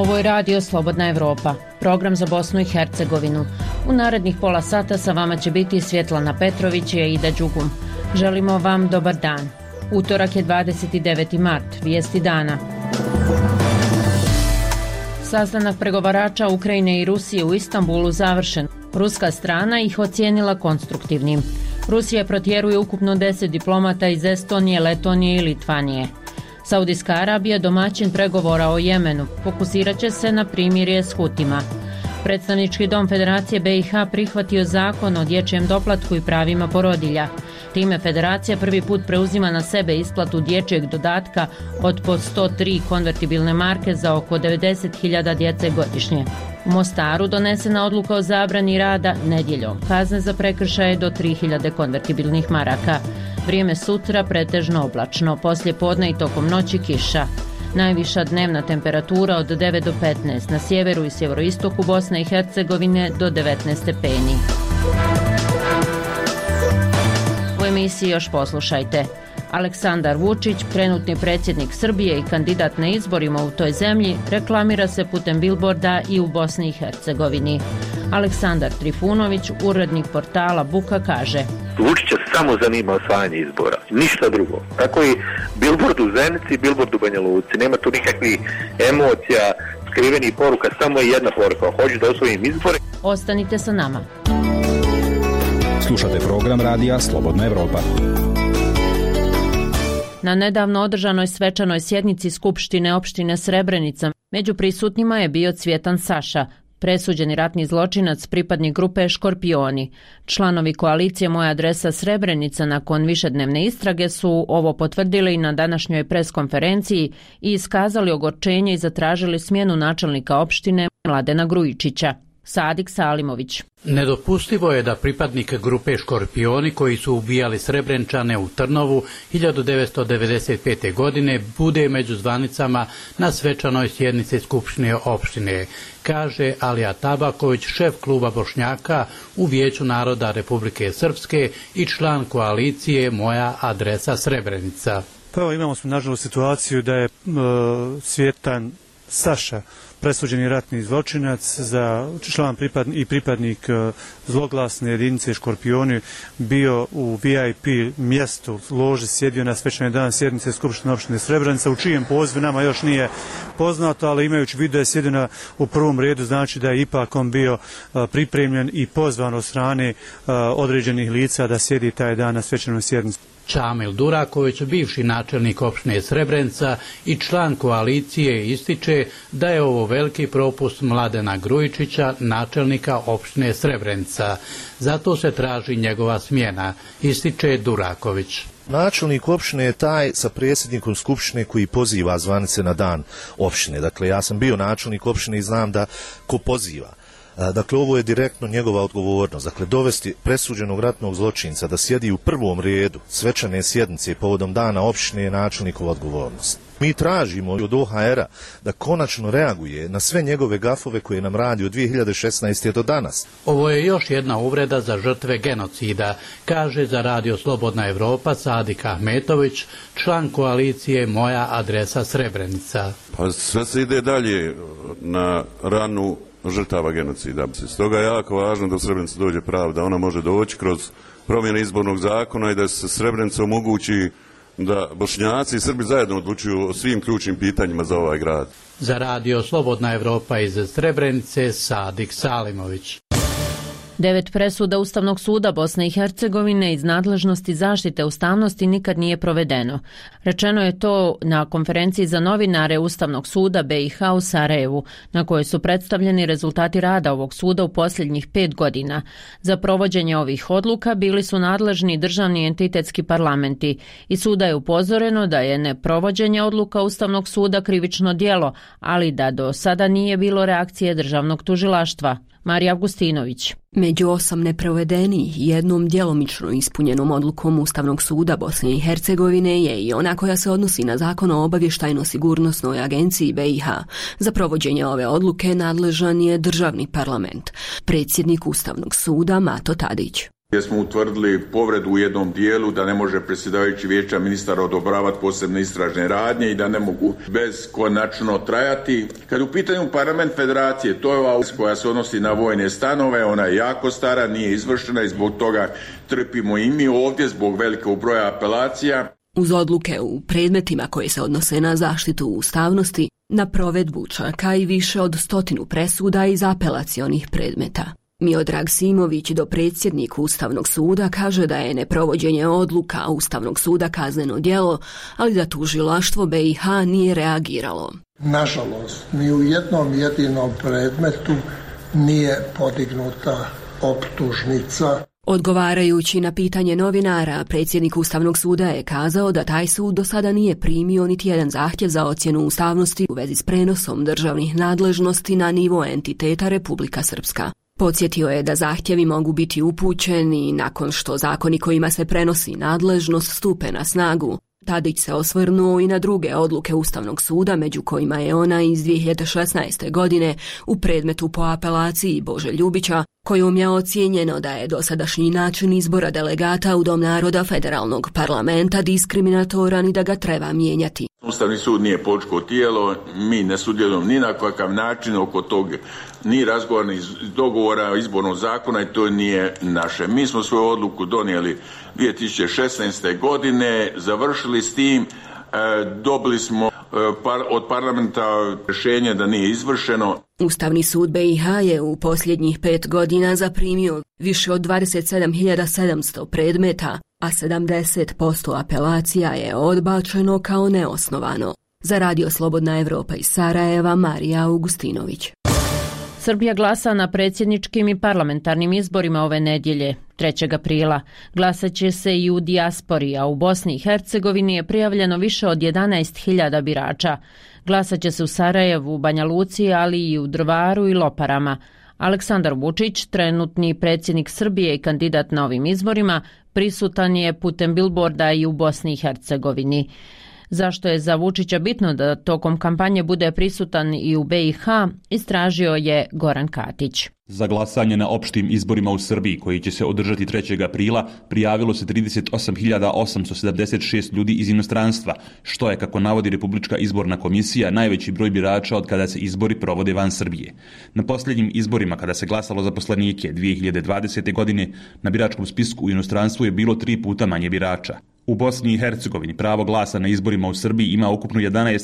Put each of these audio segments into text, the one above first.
Ovo je Radio Slobodna Evropa, program za Bosnu i Hercegovinu. U narednih pola sata sa vama će biti Svjetlana Petrović i Aida Đugum. Želimo vam dobar dan. Utorak je 29. mart, vijesti dana. Sastanak pregovarača Ukrajine i Rusije u Istanbulu završen. Ruska strana ih ocijenila konstruktivnim. Rusija protjeruje ukupno 10 diplomata iz Estonije, Letonije i Litvanije. Saudijska Arabija domaćin pregovora o Jemenu. Fokusirat će se na primirje s Hutima. Predstavnički dom Federacije BiH prihvatio zakon o dječjem doplatku i pravima porodilja. Time Federacija prvi put preuzima na sebe isplatu dječjeg dodatka od po 103 konvertibilne marke za oko 90.000 djece godišnje. U Mostaru donesena odluka o zabrani rada nedjeljom. Kazne za prekršaje do 3.000 konvertibilnih maraka. Vrijeme sutra pretežno oblačno, poslije podne i tokom noći kiša. Najviša dnevna temperatura od 9 do 15, na sjeveru i sjeveroistoku Bosne i Hercegovine do 19 stepeni. U emisiji još poslušajte. Aleksandar Vučić, trenutni predsjednik Srbije i kandidat na izborima u toj zemlji, reklamira se putem bilborda i u Bosni i Hercegovini. Aleksandar Trifunović, urednik portala Buka, kaže: Vučića samo zanima osvajanje izbora, ništa drugo. Tako i bilbord u Zenici, bilbord u Banja Luci. Nema tu nikakvih emocija, skrivenih poruka, samo je jedna poruka: hoću da osvojim izbore. Ostanite sa nama. Slušate program radija Slobodna Evropa. Na nedavno održanoj svečanoj sjednici Skupštine opštine Srebrenica među prisutnima je bio Cvjetan Saša, presuđeni ratni zločinac, pripadnik grupe Škorpioni. Članovi koalicije Moja adresa Srebrenica nakon višednevne istrage su ovo potvrdili i na današnjoj preskonferenciji i iskazali ogorčenje i zatražili smjenu načelnika opštine Mladena Grujičića. Sadik Salimović. Nedopustivo je da pripadnik grupe Škorpioni koji su ubijali Srebrenčane u Trnovu 1995. godine bude među zvanicama na svečanoj sjednici Skupštine opštine, kaže Alija Tabaković, šef kluba Bošnjaka u Vijeću naroda Republike Srpske i član koalicije Moja adresa Srebrenica. Pa evo, imamo smo nažalost situaciju da je Cvjetan Saša, presuđeni ratni zločinac, za član i pripadnik zloglasne jedinice Škorpioni, bio u VIP mjestu, loži, sjedio na svečani dan sjednice Skupštine opštine Srebrenica, u čijem pozivu nama još nije poznato, ali imajući vidu da je sjedio u prvom redu, znači da je ipak on bio pripremljen i pozvan od strane određenih lica da sjedi taj dan na svečanoj sjednici. Čamil Duraković, bivši načelnik opštine Srebrenica i član koalicije, ističe da je ovo veliki propust Mladena Grujičića, načelnika opštine Srebrenica. Zato se traži njegova smjena, ističe Duraković. Načelnik opštine je taj sa predsjednikom skupštine koji poziva zvanice na dan opštine. Dakle, ja sam bio načelnik opštine i znam da ko poziva. Dakle, ovo je direktno njegova odgovornost. Dakle, dovesti presuđenog ratnog zločinca da sjedi u prvom redu svečane sjednice povodom dana opštine je načelnikova odgovornost. Mi tražimo od OHR-a da konačno reaguje na sve njegove gafove koje nam radi od 2016. do danas. Ovo je još jedna uvreda za žrtve genocida, kaže za Radio Slobodna Evropa Sadik Ahmetović, član koalicije Moja adresa Srebrenica. Pa sve se ide dalje na ranu žrtava genocida. Stoga je jako važno da u Srebrenicu dođe pravda. Ona može doći kroz promjene izbornog zakona i da se Srebrenicu omogući da Bošnjaci i Srbi zajedno odlučuju o svim ključnim pitanjima za ovaj grad. Za Radio Slobodna Evropa iz Srebrenice, Sadik Salimović. 9 presuda Ustavnog suda Bosne i Hercegovine iz nadležnosti zaštite ustavnosti nikad nije provedeno. Rečeno je to na konferenciji za novinare Ustavnog suda BiH u Sarajevu, na kojoj su predstavljeni rezultati rada ovog suda u posljednjih 5 godina. Za provođenje ovih odluka bili su nadležni državni entitetski parlamenti i suda je upozoreno da je neprovođenje odluka Ustavnog suda krivično djelo, ali da do sada nije bilo reakcije državnog tužilaštva. Marija Avgustinović. Među 8 neprovedenih jednom djelomično ispunjenom odlukom Ustavnog suda Bosne i Hercegovine je i ona koja se odnosi na Zakon o obavještajno-sigurnosnoj agenciji BiH. Za provođenje ove odluke nadležan je državni parlament. Predsjednik Ustavnog suda Mato Tadić. gdje smo utvrdili povredu u jednom dijelu da ne može predsjedavajući vijeća ministara odobravati posebne istražne radnje i da ne mogu beskonačno trajati. Kad u pitanju parlament federacije, to je ova koja se odnosi na vojne stanove, ona je jako stara, nije izvršena i zbog toga trpimo i mi ovdje zbog velikog broja apelacija. Uz odluke u predmetima koje se odnose na zaštitu ustavnosti, na provedbu čaka i više od 100 presuda iz apelacionih predmeta. Miodrag Simović, dopredsjednik Ustavnog suda, kaže da je neprovođenje odluka Ustavnog suda kazneno djelo, ali da tužilaštvo BiH nije reagiralo. Nažalost, ni u jednom jedinom predmetu nije podignuta optužnica. Odgovarajući na pitanje novinara, predsjednik Ustavnog suda je kazao da taj sud do sada nije primio niti jedan zahtjev za ocjenu ustavnosti u vezi s prenosom državnih nadležnosti na nivo entiteta Republika Srpska. Podsjetio je da zahtjevi mogu biti upućeni nakon što zakoni kojima se prenosi nadležnost stupe na snagu. Tadić se osvrnuo i na druge odluke Ustavnog suda, među kojima je ona iz 2016. godine u predmetu po apelaciji Bože Ljubića, kojom je ocijenjeno da je dosadašnji način izbora delegata u Dom naroda federalnog parlamenta diskriminatoran i da ga treba mijenjati. Ustavni sud nije političko tijelo, mi ne sudjelujemo ni na kakav način oko tog, ni razgovora, ni dogovora izbornog zakona i to nije naše. Mi smo svoju odluku donijeli 2016. godine, završili s tim, dobili smo od parlamenta rješenje da nije izvršeno. Ustavni sud BiH je u posljednjih 5 godina zaprimio više od 27.700 predmeta, a 70% apelacija je odbačeno kao neosnovano. Za Radio Slobodna Evropa iz Sarajeva, Marija Augustinović. Srbija glasa na predsjedničkim i parlamentarnim izborima ove nedjelje, 3. aprila. Glasat će se i u dijaspori, a u Bosni i Hercegovini je prijavljeno više od 11.000 birača. Glasat će se u Sarajevu, Banja Luci, ali i u Drvaru i Loparama. Aleksandar Vučić, trenutni predsjednik Srbije i kandidat na ovim izborima, prisutan je putem bilborda i u Bosni i Hercegovini. Zašto je za Vučića bitno da tokom kampanje bude prisutan i u BiH, istražio je Goran Katić. Za glasanje na opštim izborima u Srbiji, koji će se održati 3. aprila, prijavilo se 38.876 ljudi iz inostranstva, što je, kako navodi Republička izborna komisija, najveći broj birača od kada se izbori provode van Srbije. Na posljednjim izborima, kada se glasalo za poslanike 2020. godine, na biračkom spisku u inostranstvu je bilo 3 puta manje birača. U Bosni i Hercegovini pravo glasa na izborima u Srbiji ima ukupno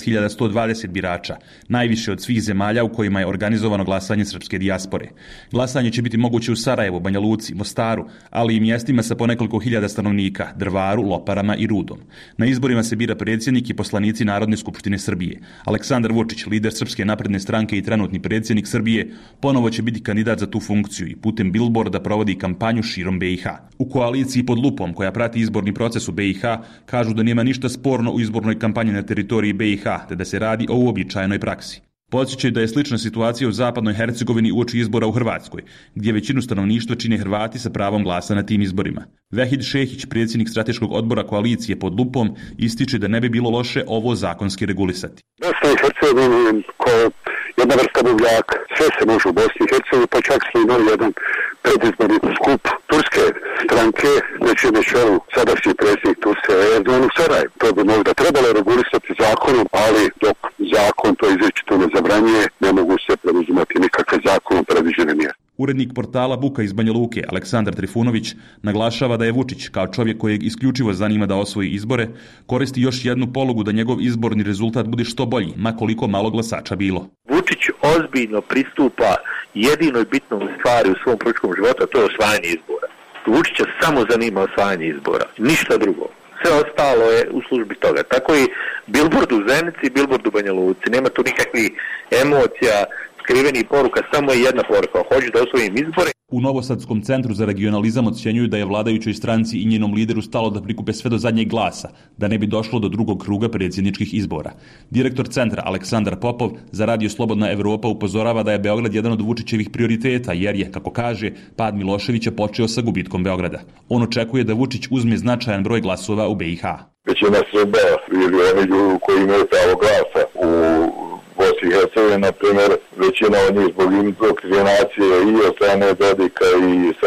11.120 birača, najviše od svih zemalja u kojima je organizovano glasanje srpske dijaspore. Glasanje će biti moguće u Sarajevu, Banja Luci, Mostaru, ali i mjestima sa po nekoliko hiljada stanovnika, Drvaru, Loparama i Rudom. Na izborima se bira predsjednik i poslanici Narodne skupštine Srbije. Aleksandar Vučić, lider Srpske napredne stranke i trenutni predsjednik Srbije, ponovo će biti kandidat za tu funkciju i putem bilborda provodi kampanju širom BiH. U koaliciji Pod lupom, koja prati izborni proces u BiH, kažu da nema ništa sporno u izbornoj kampanji na teritoriji BiH, te da se radi o uobičajenoj praksi. Podsjećaju da je slična situacija u zapadnoj Hercegovini uoči izbora u Hrvatskoj, gdje većinu stanovništva čine Hrvati sa pravom glasa na tim izborima. Vehid Šehić, predsjednik strateškog odbora koalicije Pod lupom, ističe da ne bi bilo loše ovo zakonski regulisati. Bosna i Hercegovina kao jedna vrsta buvljaka, sve se može u Bosni i Hercegovini, pa čak smo imali jedan predizborni skup turske stranke, znači na čelu sadašnji predsjednik Turske Erdogan u Sarajevu. To bi možda trebalo regulisati zakonom, ali dok zakon to izričito ne zabranjuje, ne mogu se preuzimati nikakve zakonom predviđene mjere. Urednik portala Buka iz Banja Luke, Aleksandar Trifunović, naglašava da je Vučić, kao čovjek kojeg isključivo zanima da osvoji izbore, koristi još jednu polugu da njegov izborni rezultat bude što bolji, ma koliko malo glasača bilo. Vučić ozbiljno pristupa jedinoj bitnoj stvari u svom političkom životu, a to je osvajanje izbora. Vučića samo zanima osvajanje izbora, ništa drugo. Sve ostalo je u službi toga. Tako i bilbord u Zenici i bilbord u Banja Luci. Nema tu nikakvih emocija, skrivenih poruka, samo je jedna poruka. Hoću da osvojim izbore. U Novosadskom centru za regionalizam ocjenjuju da je vladajućoj stranci i njenom lideru stalo da prikupe sve do zadnjeg glasa, da ne bi došlo do drugog kruga predsjedničkih izbora. Direktor centra Aleksandar Popov za Radio Slobodna Evropa upozorava da je Beograd jedan od Vučićevih prioriteta, jer je, kako kaže, pad Miloševića počeo sa gubitkom Beograda. On očekuje da Vučić uzme značajan broj glasova u BiH. Većina Srba ili oni ljudi koji imaju pravo glasa u Bosni i Hercegovini, na primjer, većina od njih zbog indoktrinacije i od strane Dodika i sa ove strane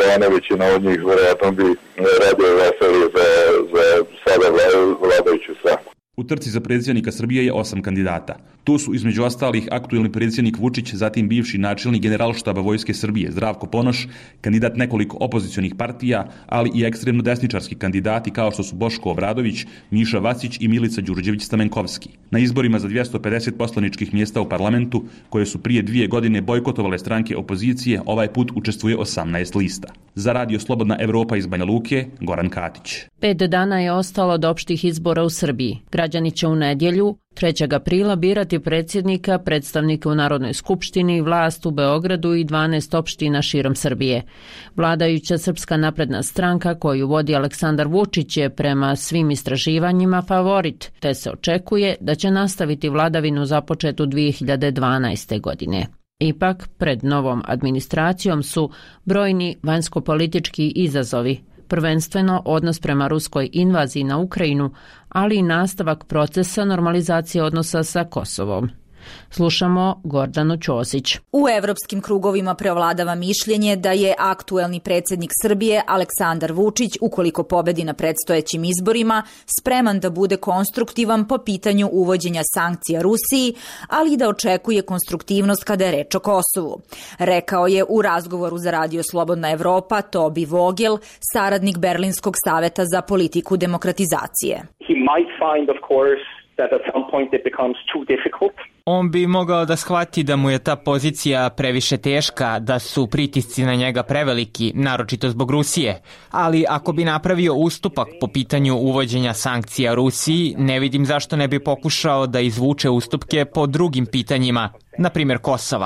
strane, većina od njih vjerojatno bi radio veseli za sada vladajuću stranku. U trci za predsjednika Srbije je 8 kandidata. Tu su između ostalih aktuelni predsjednik Vučić, zatim bivši načelnik Generalštaba Vojske Srbije Zdravko Ponoš, kandidat nekoliko opozicionih partija, ali i ekstremno desničarski kandidati kao što su Boško Obradović, Miša Vacić i Milica Đurđević-Stamenkovski. Na izborima za 250 poslaničkih mjesta u parlamentu, koje su prije 2 godine bojkotovale stranke opozicije, ovaj put učestvuje 18 lista. Za Radio Slobodna Evropa iz Banja Luke, Goran Katić. 5 dana je ostalo od opštih izbora u Srbiji. Građani će u nedjelju, 3. aprila, birati predsjednika, predstavnike u Narodnoj skupštini, vlast u Beogradu i 12 opština širom Srbije. Vladajuća Srpska napredna stranka koju vodi Aleksandar Vučić je prema svim istraživanjima favorit, te se očekuje da će nastaviti vladavinu započetu 2012. godine. Ipak, pred novom administracijom su brojni vanjskopolitički izazovi, prvenstveno odnos prema ruskoj invaziji na Ukrajinu, ali i nastavak procesa normalizacije odnosa sa Kosovom. Slušamo Gordanu Ćosić. U evropskim krugovima preovladava mišljenje da je aktuelni predsjednik Srbije Aleksandar Vučić, ukoliko pobedi na predstojećim izborima, spreman da bude konstruktivan po pitanju uvođenja sankcija Rusiji, ali i da očekuje konstruktivnost kada je reč o Kosovu. Rekao je u razgovoru za Radio Slobodna Evropa Tobi Vogel, saradnik Berlinskog saveta za politiku demokratizacije. He might find, of course, that at some point it becomes too difficult. On bi mogao da shvati da mu je ta pozicija previše teška, da su pritisci na njega preveliki, naročito zbog Rusije. Ali ako bi napravio ustupak po pitanju uvođenja sankcija Rusiji, ne vidim zašto ne bi pokušao da izvuče ustupke po drugim pitanjima, na primjer Kosova.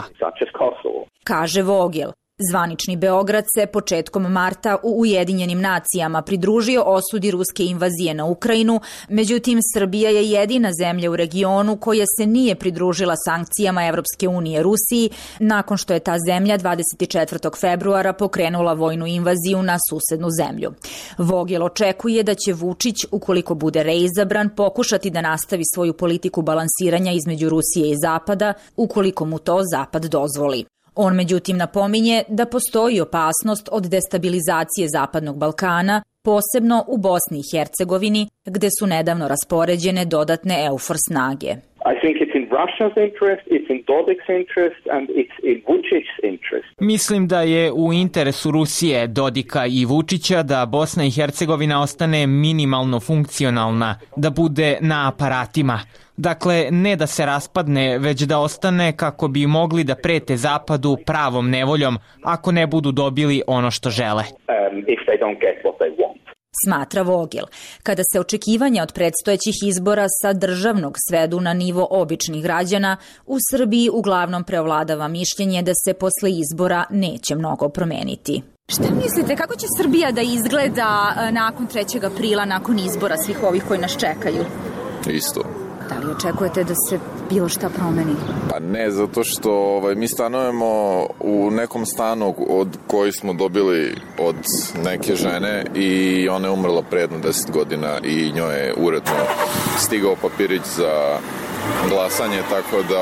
Kaže Vogel. Zvanični Beograd se početkom marta u Ujedinjenim nacijama pridružio osudi ruske invazije na Ukrajinu, međutim Srbija je jedina zemlja u regionu koja se nije pridružila sankcijama Evropske unije Rusiji nakon što je ta zemlja 24. februara pokrenula vojnu invaziju na susednu zemlju. Vogel očekuje da će Vučić, ukoliko bude reizabran, pokušati da nastavi svoju politiku balansiranja između Rusije i Zapada, ukoliko mu to Zapad dozvoli. On međutim napominje da postoji opasnost od destabilizacije Zapadnog Balkana, posebno u Bosni i Hercegovini, gde su nedavno raspoređene dodatne EUFOR snage. I think it's in Russia's interest, it's in Dodik's interest and it's in Vučić's interest. Mislim da je u interesu Rusije, Dodika i Vučića da Bosna i Hercegovina ostane minimalno funkcionalna, da bude na aparatima. Dakle, ne da se raspadne, već da ostane kako bi mogli da prete Zapadu pravom nevoljom ako ne budu dobili ono što žele. If they don't get what they want. Smatra Vogel. Kada se očekivanja od predstojećih izbora sa državnog svedu na nivo običnih građana, u Srbiji uglavnom preovladava mišljenje da se posle izbora neće mnogo promeniti. Šta mislite, kako će Srbija da izgleda nakon 3. aprila, nakon izbora svih ovih koji nas čekaju? Isto. Da li očekujete da se bilo šta promeni? Pa ne, zato što mi stanujemo u nekom stanu od koji smo dobili od neke žene i ona je umrla pre jedno 10 godina i njoj je uredno stigao papirić za glasanje, tako da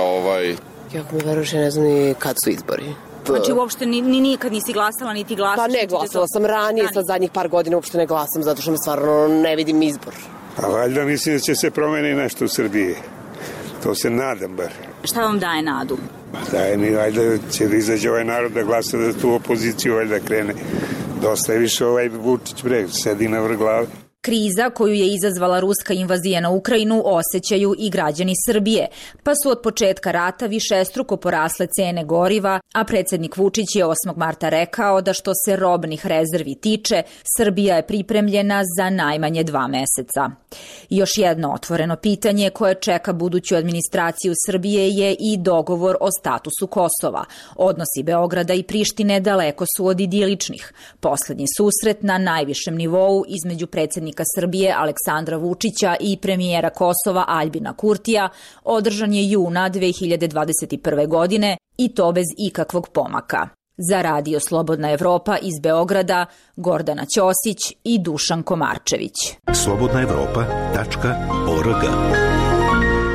Jako mi veruš, ja ne znam ni kad su izbori. Znači uopšte nikad nisi glasala, niti glasaš? Pa ne, glasala sam ranije, sad zadnjih par godina uopšte ne glasam, zato što me stvarno ne vidim izbor. A valjda mislim da će se promeni nešto u Srbiji. To se nadam bar. Šta vam daje nadu? Daje mi, valjda će da izađe ovaj narod da glasa da tu opoziciju valjda krene. Dosta je više Vučić sedi na vrh glave. Kriza koju je izazvala ruska invazija na Ukrajinu osjećaju i građani Srbije, pa su od početka rata višestruko porasle cene goriva, a predsjednik Vučić je 8. marta rekao da što se robnih rezervi tiče, Srbija je pripremljena za najmanje 2 meseca. Još jedno otvoreno pitanje koje čeka buduću administraciju Srbije je i dogovor o statusu Kosova. Odnosi Beograda i Prištine daleko su od idiličnih. Poslednji susret na najvišem nivou između predsjednika Srbije Aleksandra Vučića i premijera Kosova Aljbina Kurtija održan je juna 2021. godine i to bez ikakvog pomaka. Za Radio Slobodna Evropa iz Beograda, Gordana Ćosić i Dušan Komarčević. slobodnaevropa.org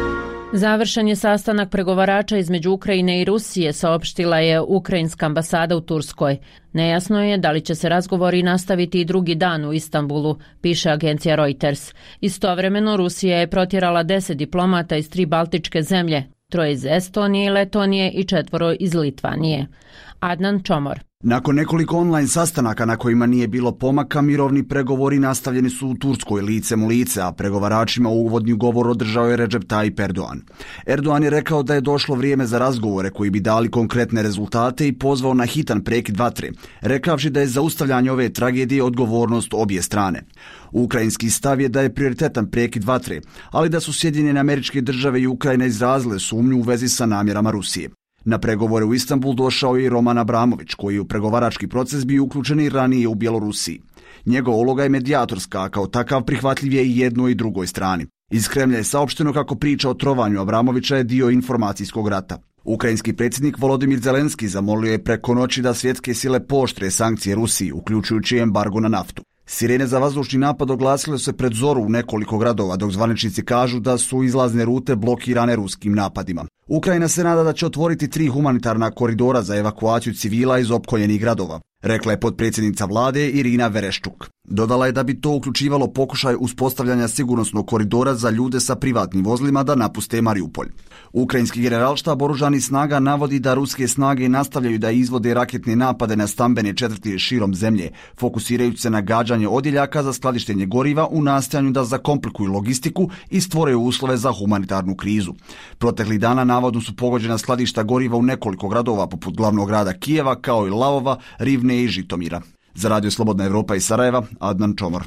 Završen je sastanak pregovarača između Ukrajine i Rusije, saopštila je ukrajinska ambasada u Turskoj. Nejasno je da li će se razgovori nastaviti i drugi dan u Istanbulu, piše agencija Reuters. Istovremeno Rusija je protjerala 10 diplomata iz 3 baltičke zemlje, 3 iz Estonije i Letonije i 4 iz Litvanije. Adnan Čomor. Nakon nekoliko online sastanaka na kojima nije bilo pomaka, mirovni pregovori nastavljeni su u Turskoj licem u lice, a pregovaračima uvodni govor održao je Recep Tayyip Erdogan. Erdogan je rekao da je došlo vrijeme za razgovore koji bi dali konkretne rezultate i pozvao na hitan prekid vatre, rekavši da je zaustavljanje ove tragedije odgovornost obje strane. Ukrajinski stav je da je prioritetan prekid vatre, ali da su Sjedinjene Američke Države i Ukrajina izrazile sumnju u vezi sa namjerama Rusije. Na pregovore u Istanbul došao je i Roman Abramović, koji je u pregovarački proces bio uključen i ranije u Bjelorusiji. Njegova uloga je medijatorska, a kao takav prihvatljiv je i jednoj i drugoj strani. Iz Kremlja je saopšteno kako priča o trovanju Abramovića je dio informacijskog rata. Ukrajinski predsjednik Volodimir Zelenski zamolio je preko noći da svjetske sile pooštre sankcije Rusiji, uključujući embargo na naftu. Sirene za vazdušni napad oglasile se pred zoru u nekoliko gradova, dok zvaničnici kažu da su izlazne rute blokirane ruskim napadima. Ukrajina se nada da će otvoriti 3 humanitarna koridora za evakuaciju civila iz opkoljenih gradova, rekla je potpredsjednica vlade Irina Vereščuk. Dodala je da bi to uključivalo pokušaj uspostavljanja sigurnosnog koridora za ljude sa privatnim vozilima da napuste Mariupolj. Ukrajinski generalštab oružanih snaga navodi da ruske snage nastavljaju da izvode raketne napade na stambene četvrti širom zemlje, fokusirajući se na gađanje odjeljaka za skladištenje goriva u nastojanju da zakomplikuju logistiku i stvore uslove za humanitarnu krizu. Proteklih dana navodno su pogođena skladišta goriva u nekoliko gradova poput glavnog grada Kijeva kao i Lavova, Rivne i Žitomira. Za Radio Slobodna Evropa iz Sarajeva, Adnan Čomor.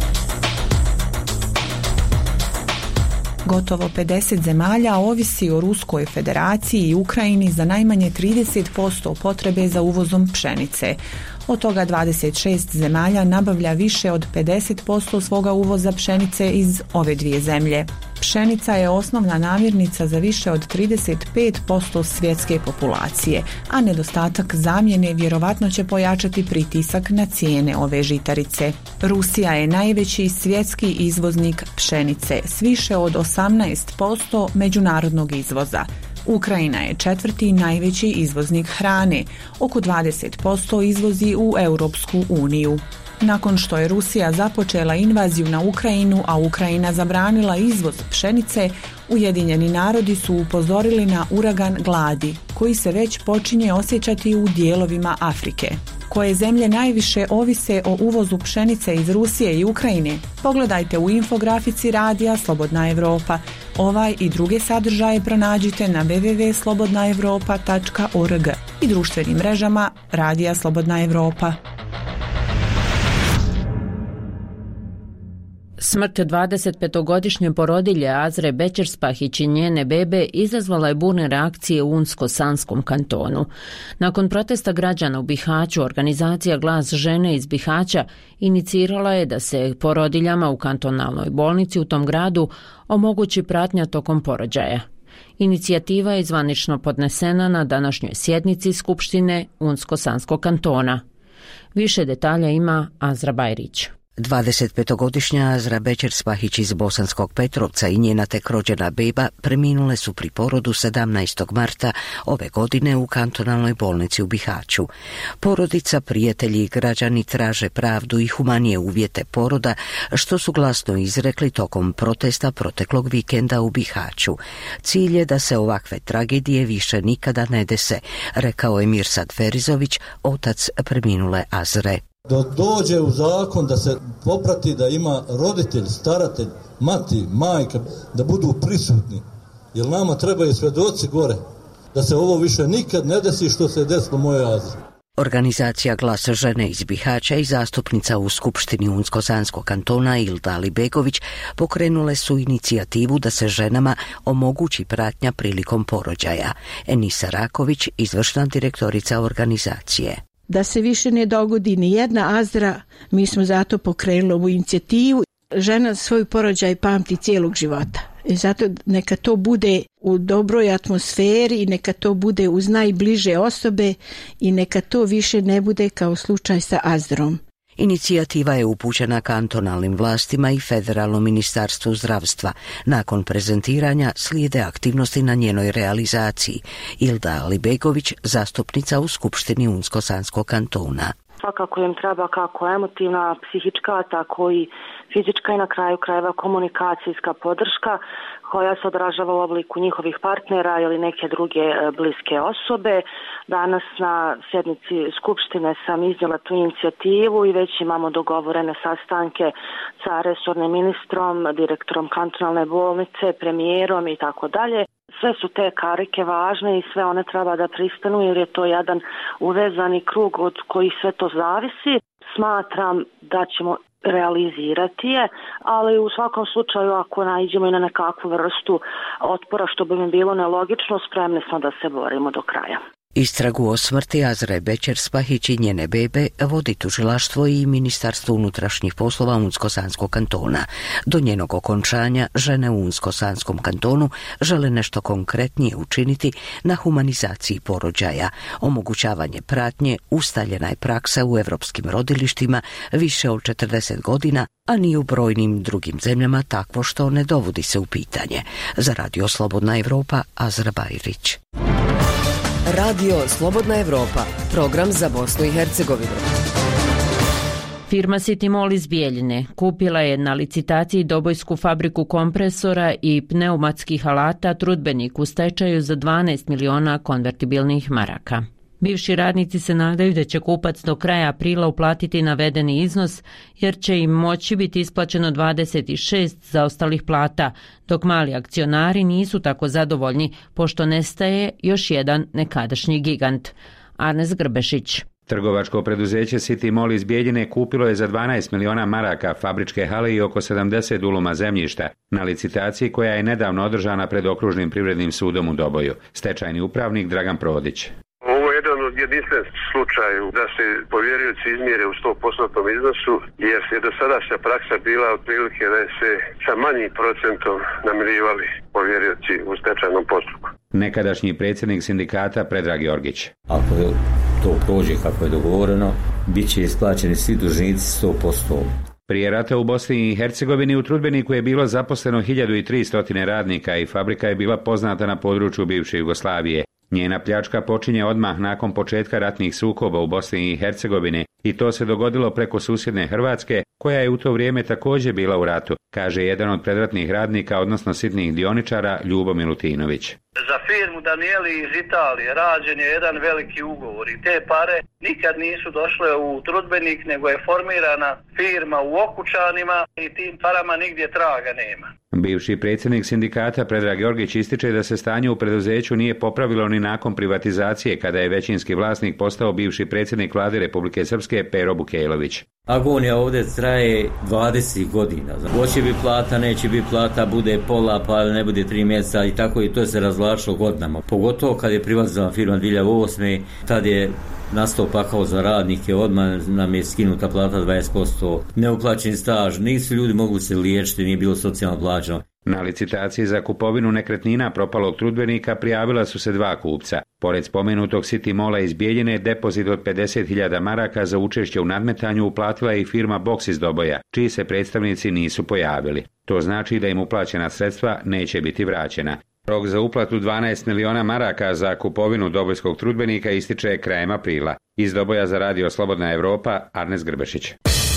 Gotovo 50 zemalja ovisi o Ruskoj federaciji i Ukrajini za najmanje 30% potrebe za uvozom pšenice. Od toga 26 zemalja nabavlja više od 50% svoga uvoza pšenice iz ove dvije zemlje. Pšenica je osnovna namirnica za više od 35% svjetske populacije, a nedostatak zamjene vjerovatno će pojačati pritisak na cijene ove žitarice. Rusija je najveći svjetski izvoznik pšenice s više od 18% međunarodnog izvoza. Ukrajina je 4. najveći izvoznik hrane, oko 20% izvozi u Europsku uniju. Nakon što je Rusija započela invaziju na Ukrajinu, a Ukrajina zabranila izvoz pšenice, Ujedinjeni narodi su upozorili na uragan gladi, koji se već počinje osjećati u dijelovima Afrike. Koje zemlje najviše ovise o uvozu pšenice iz Rusije i Ukrajine? Pogledajte u infografici Radija Slobodna Evropa. Ovaj i druge sadržaje pronađite na www.slobodnaevropa.org i društvenim mrežama Radija Slobodna Evropa. Smrt 25-godišnje porodilje Azre Bećerspahić i njene bebe izazvala je burne reakcije u Unsko-Sanskom kantonu. Nakon protesta građana u Bihaću, organizacija Glas žene iz Bihaća inicirala je da se porodiljama u kantonalnoj bolnici u tom gradu omogući pratnja tokom porođaja. Inicijativa je zvanično podnesena na današnjoj sjednici Skupštine Unsko-Sanskog kantona. Više detalja ima Azra Bajrić. 25-godišnja Azra Bećerspahić iz Bosanskog Petrovca i njena tek rođena beba preminule su pri porodu 17. marta ove godine u kantonalnoj bolnici u Bihaću. Porodica, prijatelji i građani traže pravdu i humanije uvjete poroda, što su glasno izrekli tokom protesta proteklog vikenda u Bihaću. Cilj je da se ovakve tragedije više nikada ne dese, rekao je Mirsad Ferizović, otac preminule Azre. Da dođe u zakon da se poprati da ima roditelj, staratelj, mati, majka, da budu prisutni. Jer nama trebaju svjedoci gore, da se ovo više nikad ne desi što se desilo mojoj Azri. Organizacija Glas žene iz Bihaća i zastupnica u Skupštini Unsko-Sanskog kantona Ilda Alibegović pokrenule su inicijativu da se ženama omogući pratnja prilikom porođaja. Enisa Raković, izvršna direktorica organizacije. Da se više ne dogodi ni jedna Azra, mi smo zato pokrenuli ovu inicijativu. Žena svoj porođaj pamti cijelog života. I zato neka to bude u dobroj atmosferi i neka to bude uz najbliže osobe i neka to više ne bude kao slučaj sa Azrom. Inicijativa je upućena kantonalnim vlastima i Federalnom ministarstvu zdravstva. Nakon prezentiranja slijede aktivnosti na njenoj realizaciji. Ilda Alibegović, zastupnica u Skupštini Unsko-Sanskog kantona. Svakako im treba kako emotivna, psihička, tako i fizička i na kraju krajeva komunikacijska podrška koja se odražava u obliku njihovih partnera ili neke druge bliske osobe. Danas na sjednici Skupštine sam iznijela tu inicijativu i već imamo dogovorene sastanke sa resornim ministrom, direktorom kantonalne bolnice, premijerom i tako dalje. Sve su te karike važne i sve one treba da pristanu jer je to jedan uvezani krug od koji sve to zavisi. Smatram da ćemo realizirati je, ali u svakom slučaju ako naiđemo i na nekakvu vrstu otpora što bi mi bilo nelogično, spremni smo da se borimo do kraja. Istragu o smrti Azre Bećer-Spahić i njene bebe vodi tužilaštvo i Ministarstvo unutrašnjih poslova Unsko-Sanskog kantona. Do njenog okončanja žene u Unsko-Sanskom kantonu žele nešto konkretnije učiniti na humanizaciji porođaja. Omogućavanje pratnje ustaljena je praksa u evropskim rodilištima više od 40 godina, a ni u brojnim drugim zemljama takvo što ne dovodi se u pitanje. Za Radio Slobodna Evropa, Azra Bajrić. Radio Slobodna Evropa, program za Bosnu i Hercegovinu. Firma City Mall iz Bijeljine kupila je na licitaciji dobojsku fabriku kompresora i pneumatskih alata Trudbenik u stečaju za 12 miliona konvertibilnih maraka. Bivši radnici se nadaju da će kupac do kraja aprila uplatiti navedeni iznos, jer će im moći biti isplaćeno 26 zaostalih plata, dok mali akcionari nisu tako zadovoljni, pošto nestaje još jedan nekadašnji gigant. Arnes Grbešić. Trgovačko preduzeće City Mall iz Bijeljine kupilo je za 12 miliona maraka fabričke hale i oko 70 duluma zemljišta na licitaciji koja je nedavno održana pred Okružnim privrednim sudom u Doboju. Stečajni upravnik Dragan Prodić. Ovo je jedan od jedinstven slučaju da se povjerioci izmjere u 100% iznosu, jer je do sadašnja praksa bila otprilike da se sa manjim procentom namirivali povjerioci u stečajnom postupku. Nekadašnji predsjednik sindikata Predrag Jorgić. Ako to prođe kako je dogovoreno, bit će isplaćeni svi dužnici 100%. Prije rata u Bosni i Hercegovini u Trudbeniku je bilo zaposleno 1300 radnika i fabrika je bila poznata na području bivše Jugoslavije. Njena pljačka počinje odmah nakon početka ratnih sukoba u Bosni i Hercegovini i to se dogodilo preko susjedne Hrvatske, koja je u to vrijeme također bila u ratu, kaže jedan od predratnih radnika, odnosno sitnih dioničara, Ljubo Milutinović. Za firmu Danieli iz Italije rađen je jedan veliki ugovor i te pare nikad nisu došle u Trudbenik, nego je formirana firma u Okučanima i tim parama nigdje traga nema. Bivši predsjednik sindikata Predrag Jorgić ističe da se stanje u preduzeću nije popravilo ni nakon privatizacije, kada je većinski vlasnik postao bivši predsjednik vlade Republike Srpske Pero Bukejlović. Agonija ovdje traje 20 godina. Hoće biti plata, neće biti plata, bude pola, pa ne bude 3 mjeseca i tako i to se razvlačilo godinama. Pogotovo kad je privatizovana firma 2008. Tad je nastao pakao za radnike, odmah nam je skinuta plata 20%, neuplaćen staž, nisu ljudi mogli se liječiti, nije bilo socijalno plaćeno. Na licitaciji za kupovinu nekretnina propalog Trudbenika prijavila su se 2 kupca. Pored spomenutog City Malla iz Bijeljine, depozit od 50.000 maraka za učešće u nadmetanju uplatila je i firma Box iz Doboja, čiji se predstavnici nisu pojavili. To znači da im uplaćena sredstva neće biti vraćena. Rok za uplatu 12 miliona maraka za kupovinu dobojskog Trudbenika ističe krajem aprila. Iz Doboja za Radio Slobodna Evropa, Arnes Grbešić.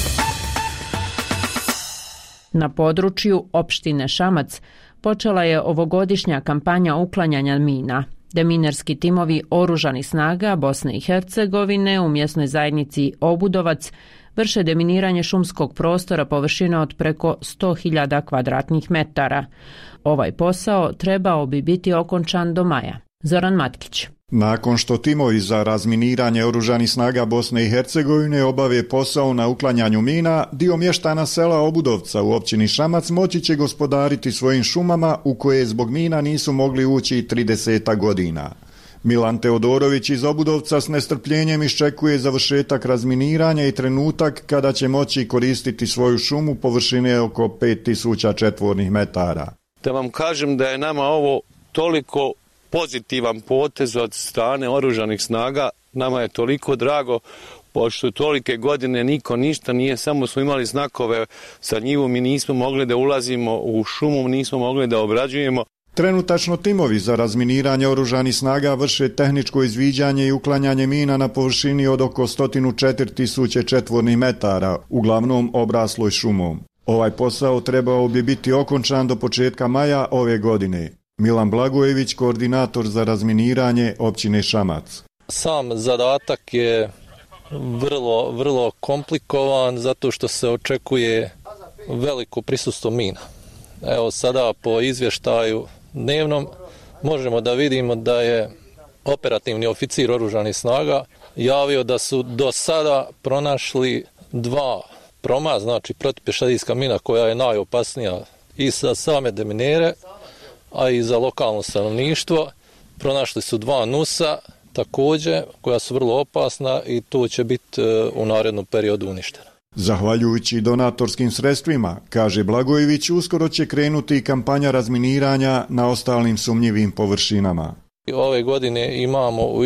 Na području opštine Šamac počela je ovogodišnja kampanja uklanjanja mina. Deminerski timovi oružanih snaga Bosne i Hercegovine u mjesnoj zajednici Obudovac vrše deminiranje šumskog prostora površine od preko 100.000 kvadratnih metara. Ovaj posao trebao bi biti okončan do maja. Zoran Matkić. Nakon što timovi za razminiranje oružanih snaga Bosne i Hercegovine obave posao na uklanjanju mina, dio mještana sela Obudovca u općini Šamac moći će gospodariti svojim šumama u koje zbog mina nisu mogli ući 30 godina. Milan Teodorović iz Obudovca s nestrpljenjem iščekuje završetak razminiranja i trenutak kada će moći koristiti svoju šumu površine oko 5000 četvornih metara. Da vam kažem da je nama ovo toliko pozitivan potez od strane oružanih snaga, nama je toliko drago. pošto tolike godine niko ništa nije, samo smo imali znakove sa njivom i nismo mogli da ulazimo u šumu, nismo mogli da obrađujemo. Trenutačno timovi za razminiranje oružanih snaga vrše tehničko izviđanje i uklanjanje mina na površini od oko 104.000 četvornih metara, uglavnom obrasloj šumom. Ovaj posao trebao bi biti okončan do početka maja ove godine. Milan Blagojević, koordinator za razminiranje općine Šamac. Sam zadatak je vrlo komplikovan zato što se očekuje veliko prisustvo mina. Evo sada po izvještaju dnevnom možemo da vidimo da je operativni oficir oružanih snaga javio da su do sada pronašli 2 proma, znači protupješadijska mina koja je najopasnija i za same deminere, a i za lokalno stanovništvo. Pronašli su 2 nusa također koja su vrlo opasna i to će biti u narednom periodu uništena. Zahvaljujući donatorskim sredstvima, kaže Blagojević, uskoro će krenuti i kampanja razminiranja na ostalim sumnjivim površinama. Ove godine imamo u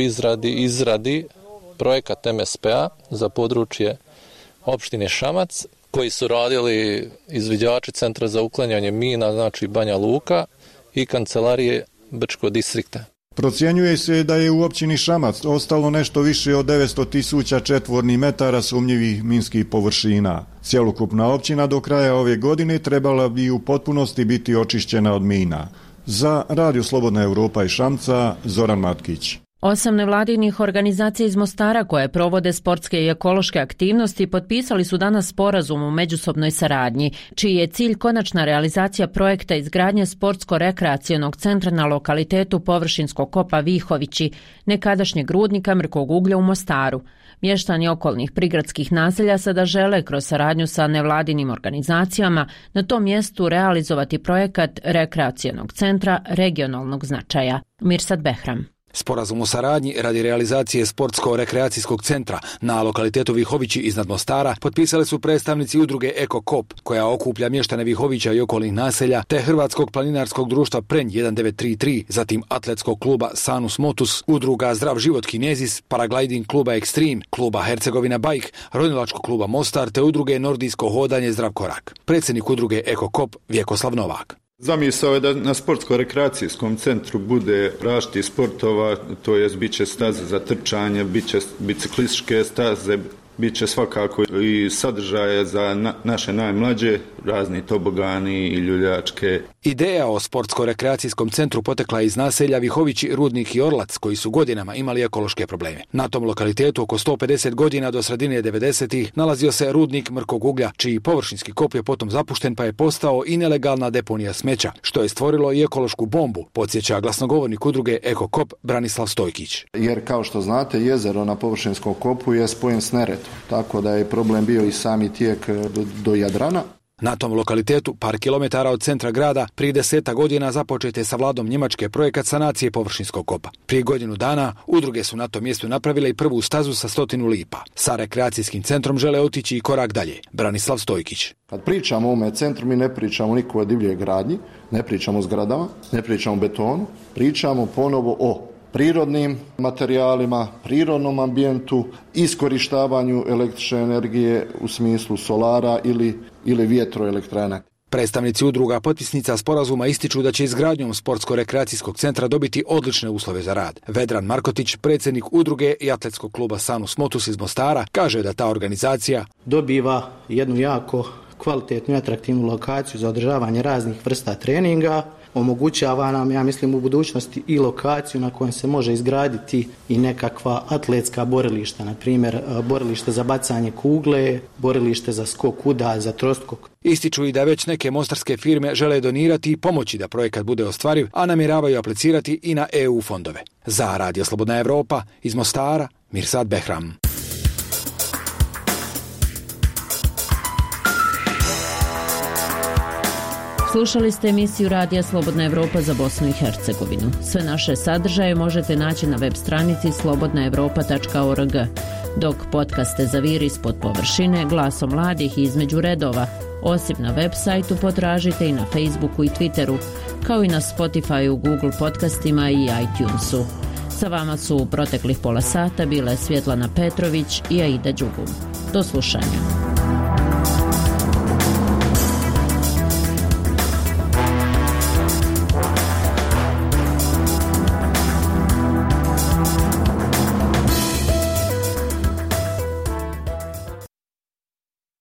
izradi projekat MSP-a za područje opštine Šamac, koji su radili izviđači Centra za uklanjanje mina, znači Banja Luka, i kancelarije Brčkog distrikta. Procjenjuje se da je u općini Šamac ostalo nešto više od 900.000 četvornih metara sumnjivih minskih površina. Cjelokupna općina do kraja ove godine trebala bi u potpunosti biti očišćena od mina. Za Radio Slobodna Evropa iz Šamca, Zoran Matkić. 8 nevladinih organizacija iz Mostara koje provode sportske i ekološke aktivnosti potpisali su danas sporazum u međusobnoj saradnji, čiji je cilj konačna realizacija projekta izgradnje sportsko-rekreacionog centra na lokalitetu površinskog kopa Vihovići, nekadašnjeg rudnika mrkog uglja u Mostaru. Mještani okolnih prigradskih naselja sada žele kroz saradnju sa nevladinim organizacijama na tom mjestu realizovati projekat rekreacionog centra regionalnog značaja. Mirsad Behram. Sporazum o saradnji radi realizacije sportsko-rekreacijskog centra na lokalitetu Vihovići iznad Mostara potpisali su predstavnici udruge Eko-Kop, koja okuplja mještane Vihovića i okolnih naselja, te Hrvatskog planinarskog društva Prenj 1933, zatim atletskog kluba Sanus Motus, udruga Zdrav život Kinezis, paragliding kluba Extreme, kluba Hercegovina Bike, ronilačkog kluba Mostar te udruge Nordijsko hodanje Zdrav korak. Predsjednik udruge Eko-Kop Vjekoslav Novak. Zamisao je da na sportsko-rekreacijskom centru bude različitih sportova, to jest bit će staze za trčanje, bit će biciklističke staze, bit će svakako i sadržaje za naše najmlađe, razni tobogani i ljuljačke. Ideja o sportsko-rekreacijskom centru potekla iz naselja Vihovići, Rudnik i Orlac, koji su godinama imali ekološke probleme. Na tom lokalitetu oko 150 godina do sredine 90-ih nalazio se rudnik mrkog uglja, čiji površinski kop je potom zapušten pa je postao i nelegalna deponija smeća, što je stvorilo i ekološku bombu, podsjeća glasnogovornik udruge Eko-Kop Branislav Stojkić. Jer kao što znate, jezero na površinskom kopu je spojen s Neretvom, tako da je problem bio i sami tijek do Jadrana. Na tom lokalitetu, par kilometara od centra grada, prije 10 godina započet je sa vladom Njemačke projekat sanacije površinskog kopa. Prije godinu dana udruge su na tom mjestu napravile i prvu stazu sa 100 lipa. Sa rekreacijskim centrom žele otići i korak dalje. Branislav Stojkić. Kad pričamo o ovome centru, mi ne pričamo niko o divljoj gradnji, ne pričamo o zgradama, ne pričamo o betonu, pričamo ponovo o prirodnim materijalima, prirodnom ambijentu, iskorištavanju električne energije u smislu solara ili vjetroelektrana. Predstavnici udruga potpisnica sporazuma ističu da će izgradnjom sportsko-rekreacijskog centra dobiti odlične uslove za rad. Vedran Markotić, predsjednik udruge i atletskog kluba Sanus Motus iz Mostara, kaže da ta organizacija dobiva jednu jako kvalitetnu i atraktivnu lokaciju za održavanje raznih vrsta treninga, omogućava nam, ja mislim, u budućnosti i lokaciju na kojoj se može izgraditi i nekakva atletska borilišta, na primjer borilište za bacanje kugle, borilište za skok udalj, za troskok. Ističu i da već neke mostarske firme žele donirati i pomoći da projekat bude ostvariv, a namjeravaju aplicirati i na EU fondove. Za Radio Slobodna Evropa iz Mostara, Mirsad Behram. Slušali ste emisiju Radija Slobodna Evropa za Bosnu i Hercegovinu. Sve naše sadržaje možete naći na web stranici slobodnaevropa.org, dok podcaste Zaviri ispod površine, Glasom mladih i Između redova, osim na web sajtu, potražite i na Facebooku i Twitteru, kao i na Spotifyu, Google podcastima i iTunesu. Sa vama su u proteklih pola sata bile Svjetlana Petrović i Aida Đugum. Do slušanja.